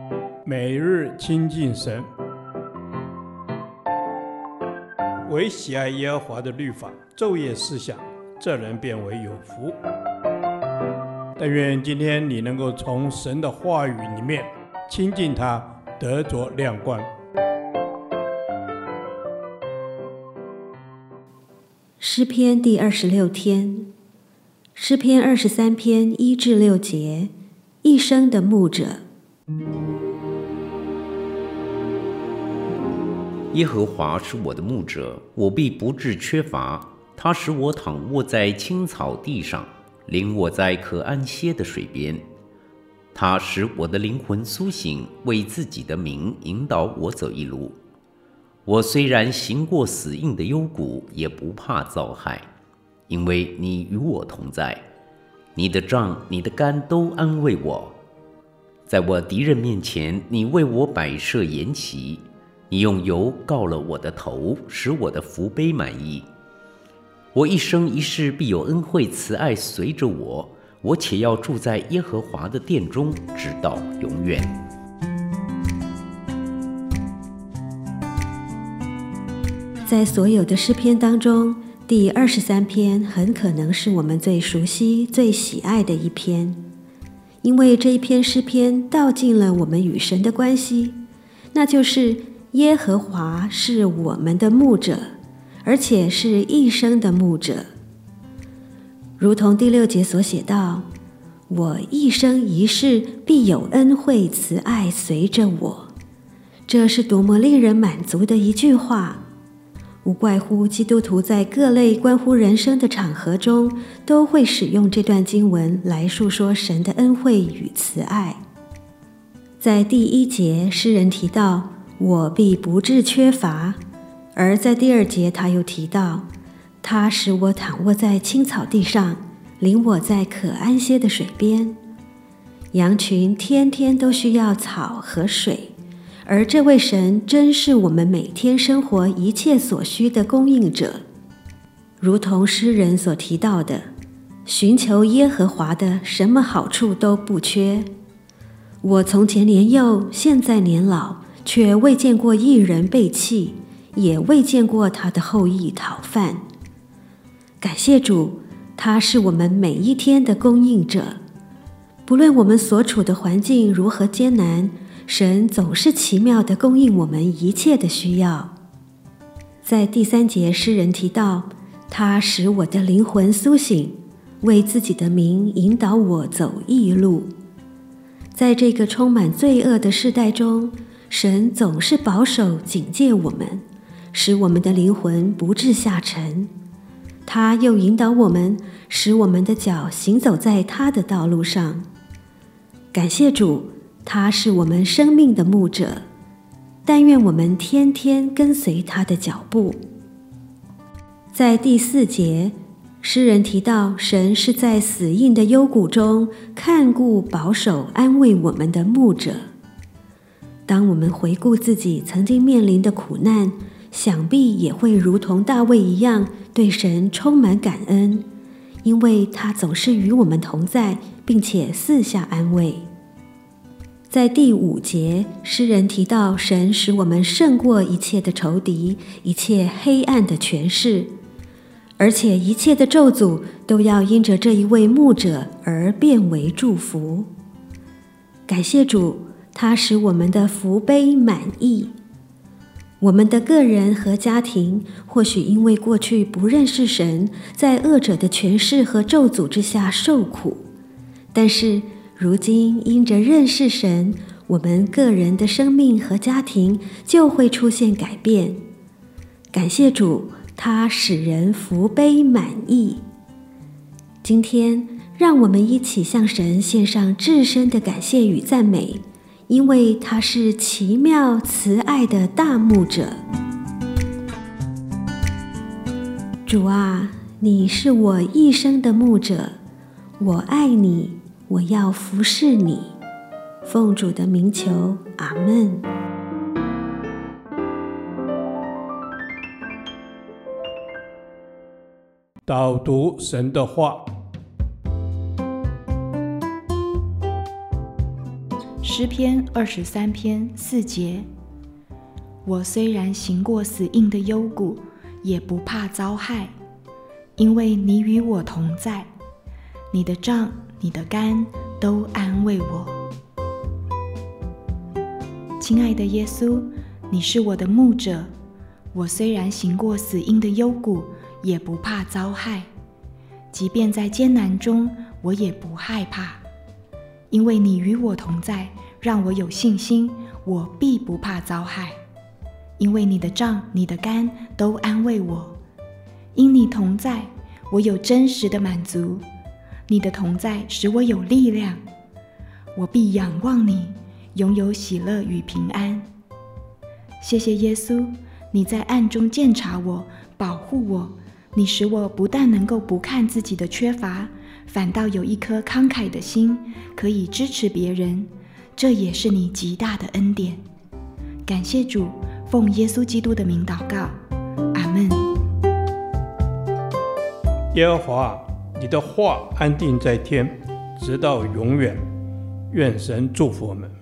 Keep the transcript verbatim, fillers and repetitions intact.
每日亲近神，唯喜爱耶和华的律法，昼夜思想，这人变为有福。但愿今天你能够从神的话语里面亲近他，得着亮光。 诗篇第二十六天，诗篇二十三篇一至六节，一生的牧者。 耶和华是我的牧者，我必不致缺乏。他使我躺卧在青草地上，领我在可安歇的水边。他使我的灵魂苏醒，为自己的名引导我走一路。我虽然行过死荫的幽谷，也不怕遭害，因为你与我同在。你的杖、你的竿都安慰我。在我敌人面前，你为我摆设筵席。你用油膏了我的头，使我的福杯满溢。我一生一世必有恩惠慈爱随着我，我且要住在耶和华的殿中，直到永远。 在所有的诗篇当中，第二十三篇很可能是我们最熟悉、最喜爱的一篇，因为这一篇诗篇道尽了我们与神的关系，那就是耶和华是我们的牧者，而且是一生的牧者。如同第六节所写道，我一生一世必有恩惠慈爱随着我。这是多么令人满足的一句话，无怪乎基督徒在各类关乎人生的场合中，都会使用这段经文来述说神的恩惠与慈爱。在第一节，诗人提到我必不致缺乏，而在第二节他又提到，他使我躺卧在青草地上，领我在可安歇的水边。羊群天天都需要草和水，而这位神真是我们每天生活一切所需的供应者。如同诗人所提到的，寻求耶和华的什么好处都不缺。我从前年幼，现在年老，却未见过一人背弃，也未见过他的后裔讨饭。感谢主，他是我们每一天的供应者。不论我们所处的环境如何艰难，神总是奇妙地供应我们一切的需要。在第三节，诗人提到，他使我的灵魂苏醒，为自己的名引导我走义路。在这个充满罪恶的世代中，神总是保守警戒我们，使我们的灵魂不致下沉。他又引导我们，使我们的脚行走在他的道路上。感谢主，他是我们生命的牧者，但愿我们天天跟随他的脚步。在第四节，诗人提到神是在死荫的幽谷中看顾保守安慰我们的牧者。当我们回顾自己曾经面临的苦难，想必也会如同大卫一样，对神充满感恩，因为他总是与我们同在，并且赐下安慰。在第五节，诗人提到神使我们胜过一切的仇敌，一切黑暗的权势，而且一切的咒诅都要因着这一位牧者而变为祝福。感谢主，他使我们的福杯满溢。我们的个人和家庭或许因为过去不认识神，在恶者的权势和咒诅之下受苦，但是如今因着认识神，我们个人的生命和家庭就会出现改变。感谢主，他使人福杯满溢。今天让我们一起向神献上至深的感谢与赞美，因为他是奇妙慈爱的大牧者。主啊，你是我一生的牧者，我爱你，我要服侍你。奉主的名求，阿们。 导读神的话。 诗诗篇二十三篇四节：我虽然行过死荫的幽谷，也不怕遭害，因为你与我同在，你的杖你的竿都安慰我。亲爱的耶稣，你是我的牧者，我虽然行过死荫的幽谷，也不怕遭害，即便在艰难中，我也不害怕，因为你与我同在，让我有信心，我必不怕遭害。因为你的杖你的竿都安慰我，因你同在，我有真实的满足，你的同在使我有力量，我必仰望你，拥有喜乐与平安。谢谢耶稣，你在暗中鉴察我，保护我，你使我不但能够不看自己的缺乏，反倒有一颗慷慨的心，可以支持别人，这也是你极大的恩典。感谢主，奉耶稣基督的名祷告，阿们。 耶和华，你的话安定在天，直到永远。愿神祝福我们。